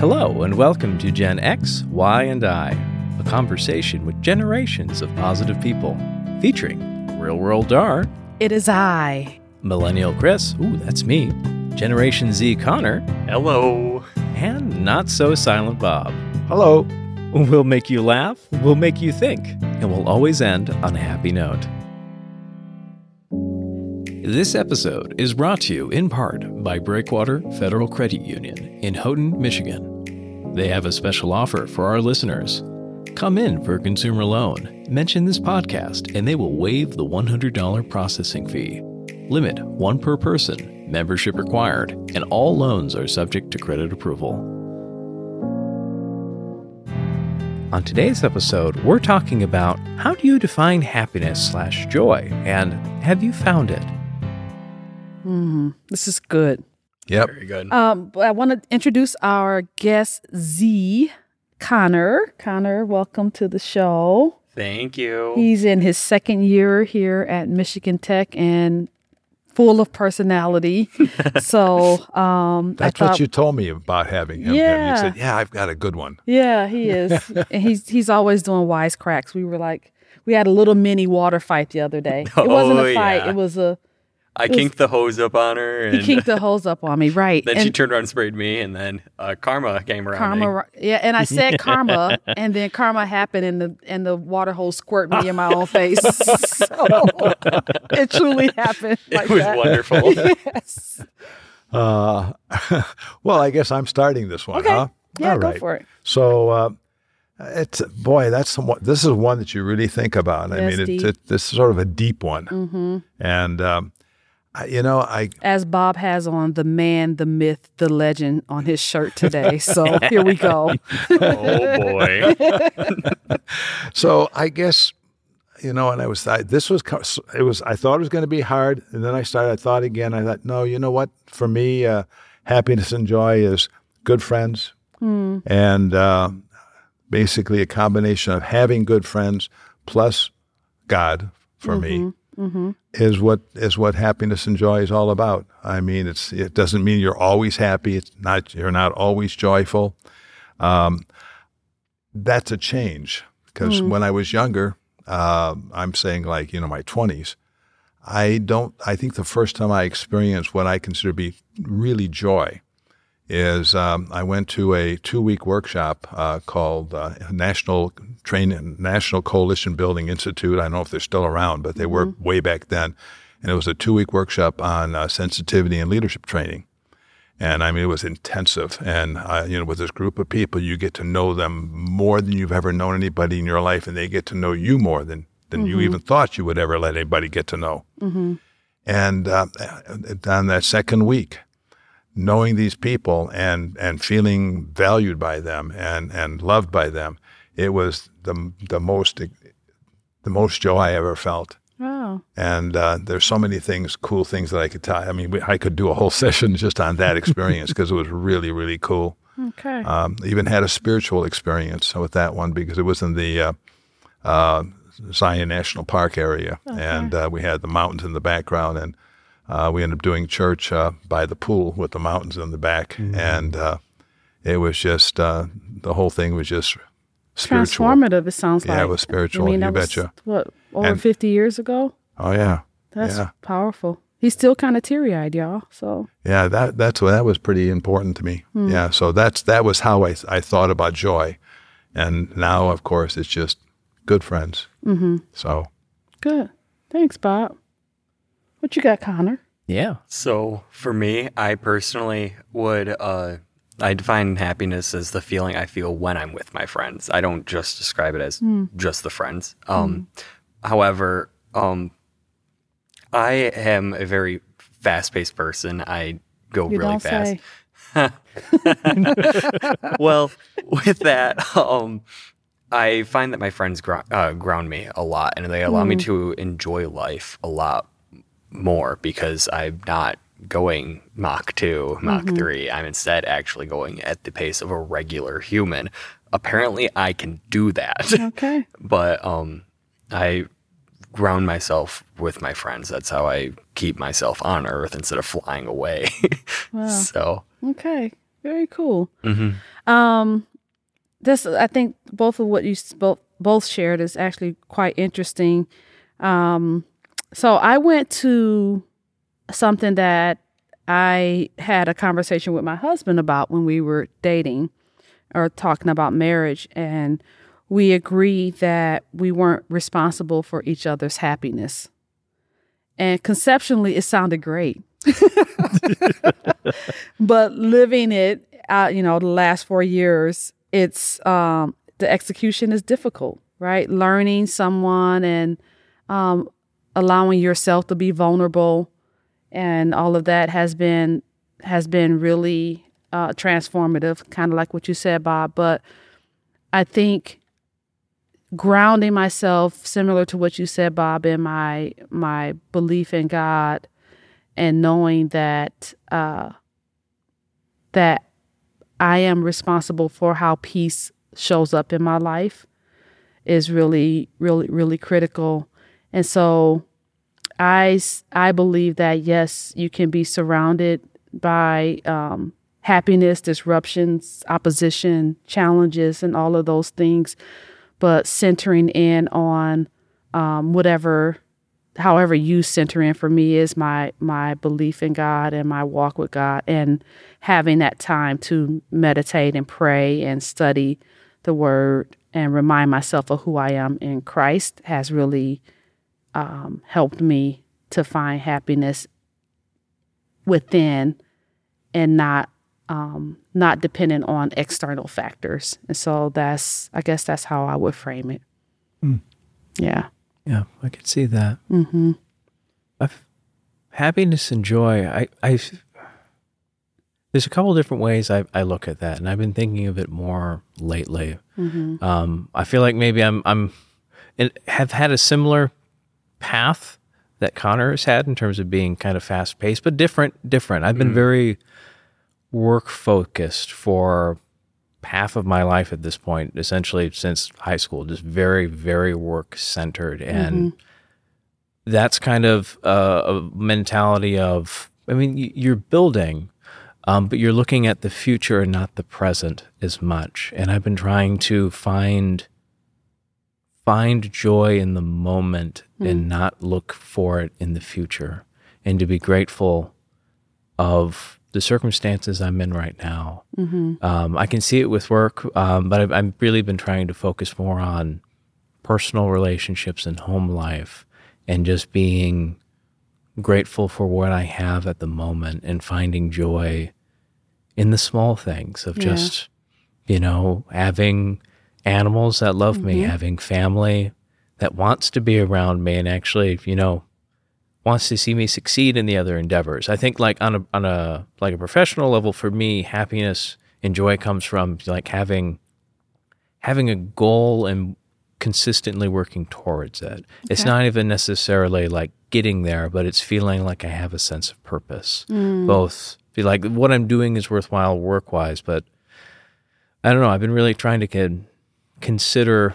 Hello, and welcome to Gen X, Y, and I, a conversation with generations of positive people, featuring Real World Dar. It is I. Millennial Chris, ooh, that's me. Generation Z Connor. Hello. And Not So Silent Bob. Hello. We'll make you laugh, we'll make you think, and we'll always end on a happy note. This episode is brought to you in part by Breakwater Federal Credit Union in Houghton, Michigan. They have a special offer for our listeners. Come in for a consumer loan, mention this podcast, and they will waive the $100 processing fee. Limit 1 per person, membership required, and all loans are subject to credit approval. On today's episode, we're talking about how do you define happiness/joy, and have you found it? This is good. Yep. Very good. I want to introduce our guest, Z. Connor. Connor, welcome to the show. Thank you. He's in his second year here at Michigan Tech and full of personality. So That's what you told me about having him. Yeah. You said, yeah, I've got a good one. Yeah, he is. And he's always doing wisecracks. We had a little mini water fight the other day. It wasn't a fight. Yeah. It was I kinked the hose up on her. And he kinked the hose up on me, right. Then she turned around and sprayed me, and then Karma came around me. Yeah, and I said karma, and then karma happened, and the water hose squirted me in my own face. So it truly happened. Like It was that. wonderful. Yes. Well, I guess I'm starting this one, Okay. huh? Yeah, All go right. for it. So, this is one that you really think about. I Yes, mean, deep. this is sort of a deep one. Mm-hmm. And, As Bob has on the man, the myth, the legend on his shirt today. So here we go. Oh, boy. So I guess, and I thought it was going to be hard. And then I thought again, I thought, no, you know what? For me, happiness and joy is good friends. And basically a combination of having good friends plus God for me is what happiness and joy is all about. I mean, it doesn't mean you're always happy. You're not always joyful. That's a change because when I was younger, I'm saying like, my 20s, I think the first time I experienced what I consider to be really joy is I went to a 2-week workshop called National Coalition Building Institute. I don't know if they're still around, but they were way back then. And it was a 2-week workshop on sensitivity and leadership training. And I mean, it was intensive. And, with this group of people, you get to know them more than you've ever known anybody in your life. And they get to know you more than you even thought you would ever let anybody get to know. And on that second week, knowing these people and feeling valued by them and loved by them, it was the most joy I ever felt. Wow. And there's so many cool things that I could tell. I mean, I could do a whole session just on that experience because it was really, really cool. Okay. Even had a spiritual experience with that one because it was in the Zion National Park area. Okay. And we had the mountains in the background, and we ended up doing church by the pool with the mountains in the back. And it was just, the whole thing was just spiritual. Transformative, it sounds like. Yeah, it was spiritual, I mean, you that betcha. Was, over 50 years ago? Oh, yeah. That's yeah. powerful. He's still kind of teary-eyed, y'all. So yeah, that was pretty important to me. Yeah, so that was how I thought about joy. And now, of course, it's just good friends. So good. Thanks, Bob. What you got, Connor? Yeah. So for me, I personally would, I define happiness as the feeling I feel when I'm with my friends. I don't just describe it as just the friends. However, I am a very fast-paced person. I go You really don't fast. say. Well, with that, I find that my friends ground me a lot, and they allow me to enjoy life a lot more because I'm not going Mach 2, Mach 3. I'm instead actually going at the pace of a regular human. Apparently, I can do that. Okay. But I ground myself with my friends. That's how I keep myself on Earth instead of flying away. Wow. So Okay. Very cool. This, I think, both of what you both shared is actually quite interesting. So I went to something that I had a conversation with my husband about when we were dating or talking about marriage, and we agreed that we weren't responsible for each other's happiness. And conceptually, it sounded great. But living it out, the last 4 years, it's the execution is difficult, right? Learning someone and allowing yourself to be vulnerable and all of that has been really transformative, kind of like what you said, Bob. But I think grounding myself, similar to what you said, Bob, in my belief in God and knowing that that I am responsible for how peace shows up in my life is really, really, really critical. And so I believe that, yes, you can be surrounded by happiness, disruptions, opposition, challenges, and all of those things, but centering in on however you center in, for me, is my belief in God and my walk with God, and having that time to meditate and pray and study the Word and remind myself of who I am in Christ has really helped me to find happiness within and not dependent on external factors. And so I guess that's how I would frame it. Mm. Yeah. Yeah, I could see that. Mm-hmm. Happiness and joy. There's a couple different ways I look at that, and I've been thinking of it more lately. Mm-hmm. I feel like maybe have had a similar path that Connor has had in terms of being kind of fast paced, but different. I've been very work focused for half of my life at this point, essentially since high school, just very, very work centered. And that's kind of a mentality of, you're building, but you're looking at the future and not the present as much. And I've been trying to find joy in the moment and not look for it in the future, and to be grateful of the circumstances I'm in right now. Mm-hmm. I can see it with work, but I've really been trying to focus more on personal relationships and home life, and just being grateful for what I have at the moment and finding joy in the small things of just, having animals that love me, having family that wants to be around me and actually, wants to see me succeed in the other endeavors. I think like on a professional level, for me, happiness and joy comes from like having a goal and consistently working towards it. Okay. It's not even necessarily like getting there, but it's feeling like I have a sense of purpose. Both feel like what I'm doing is worthwhile work-wise, but I don't know. I've been really trying to consider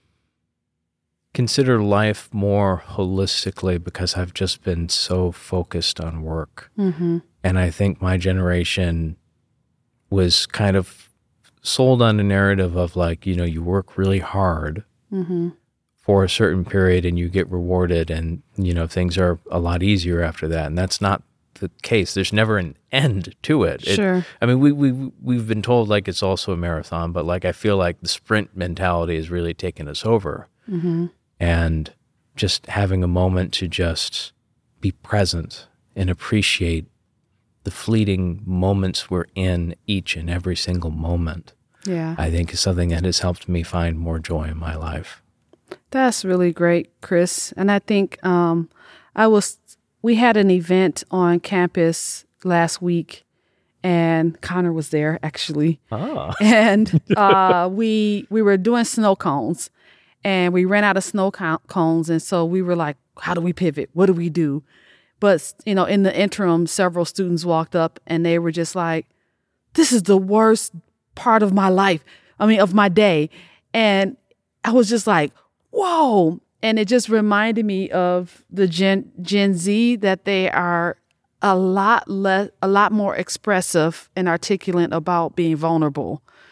life more holistically, because I've just been so focused on work. Mm-hmm. And I think my generation was kind of sold on a narrative of like, you work really hard for a certain period and you get rewarded, and, things are a lot easier after that. And that's not the case. There's never an end to it. Sure. We've been told like it's also a marathon, but like I feel like the sprint mentality has really taken us over. Mm-hmm. And just having a moment to just be present and appreciate the fleeting moments we're in, each and every single moment, I think is something that has helped me find more joy in my life. That's really great, Chris. And I think we had an event on campus last week, and Connor was there actually. Ah. And we were doing snow cones. And we ran out of snow cones. And so we were like, how do we pivot? What do we do? But, in the interim, several students walked up and they were just like, this is the worst part of my life. Of my day. And I was just like, whoa. And it just reminded me of the Gen Z, that they are a lot more expressive and articulate about being vulnerable.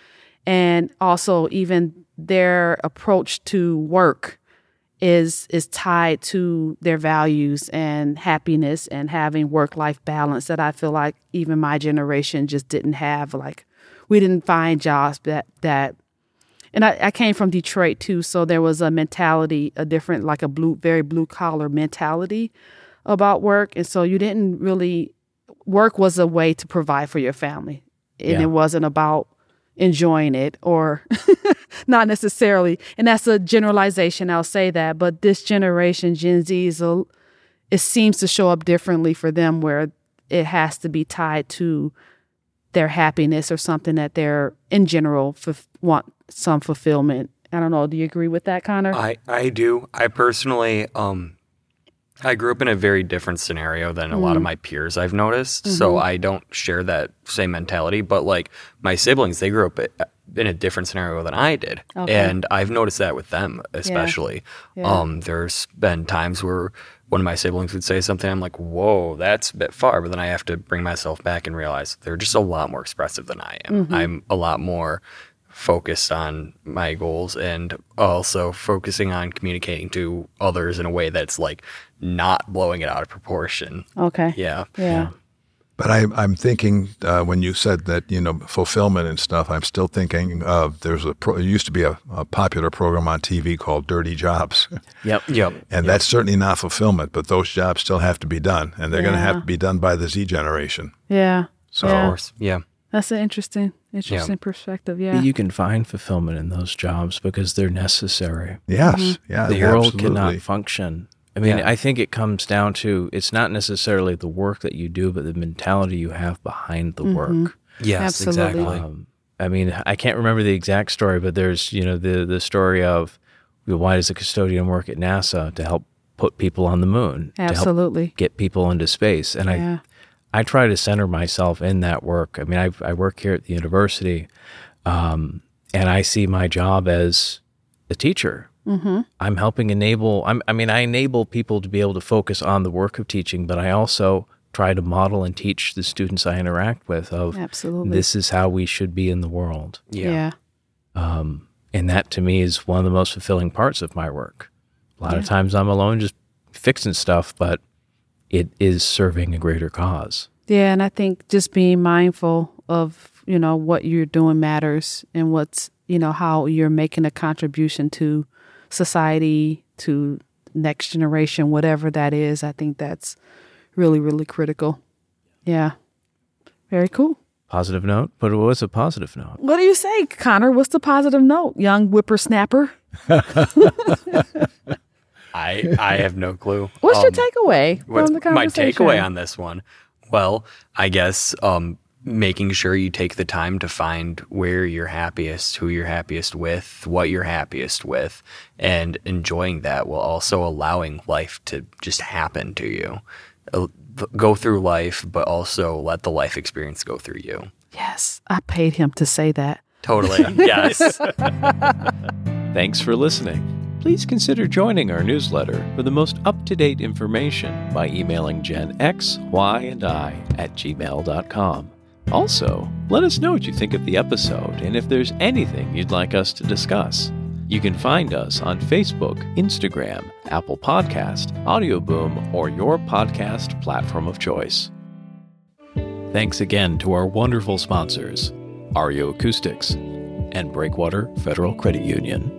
And also even their approach to work is tied to their values and happiness and having work-life balance that I feel like even my generation just didn't have. Like, we didn't find jobs that and I came from Detroit too, so there was a mentality, a different, like a very blue collar mentality about work. And so you didn't really, work was a way to provide for your family. And it wasn't about enjoying it, or not necessarily. And that's a generalization, I'll say that. But this generation, Gen Z, it seems to show up differently for them, where it has to be tied to their happiness or something that they're, in general, want some fulfillment. I don't know. Do you agree with that, Connor? I do. I personally, I grew up in a very different scenario than a lot of my peers, I've noticed. So I don't share that same mentality. But like my siblings, they grew up in a different scenario than I did. Okay. And I've noticed that with them, especially. Yeah. There's been times where one of my siblings would say something, I'm like, whoa, that's a bit far. But then I have to bring myself back and realize they're just a lot more expressive than I am. I'm a lot more focused on my goals, and also focusing on communicating to others in a way that's like not blowing it out of proportion. Okay. Yeah. But I'm thinking when you said that, fulfillment and stuff, I'm still thinking of there used to be a popular program on TV called Dirty Jobs. Yep. And that's certainly not fulfillment, but those jobs still have to be done, and they're going to have to be done by the Z generation. Yeah. So, of course. Yeah. That's an interesting perspective. Yeah. You can find fulfillment in those jobs because they're necessary. Yes. Yeah. The world cannot function. I mean, I think it comes down to, it's not necessarily the work that you do, but the mentality you have behind the work. Yes, absolutely. Exactly. I mean, I can't remember the exact story, but there's, the story of why does a custodian work at NASA? To help put people on the moon. Absolutely. To help get people into space. And I try to center myself in that work. I mean, I work here at the university, and I see my job as a teacher. I'm helping enable, I enable people to be able to focus on the work of teaching, but I also try to model and teach the students I interact with of this is how we should be in the world. Yeah. And that to me is one of the most fulfilling parts of my work. A lot of times I'm alone just fixing stuff, but it is serving a greater cause. Yeah, and I think just being mindful of, what you're doing matters, and what's, how you're making a contribution to society, to next generation, whatever that is. I think that's really, really critical. Yeah. Very cool. Positive note? But it was a positive note. What do you say, Connor? What's the positive note, young whippersnapper? I have no clue. What's your takeaway from the conversation? My takeaway on this one? Well, I guess making sure you take the time to find where you're happiest, who you're happiest with, what you're happiest with, and enjoying that while also allowing life to just happen to you. Go through life, but also let the life experience go through you. Yes, I paid him to say that. Totally, yes. Thanks for listening. Please consider joining our newsletter for the most up-to-date information by emailing genxyandi@gmail.com. Also, let us know what you think of the episode and if there's anything you'd like us to discuss. You can find us on Facebook, Instagram, Apple Podcast, Audioboom, or your podcast platform of choice. Thanks again to our wonderful sponsors, Ario Acoustics and Breakwater Federal Credit Union.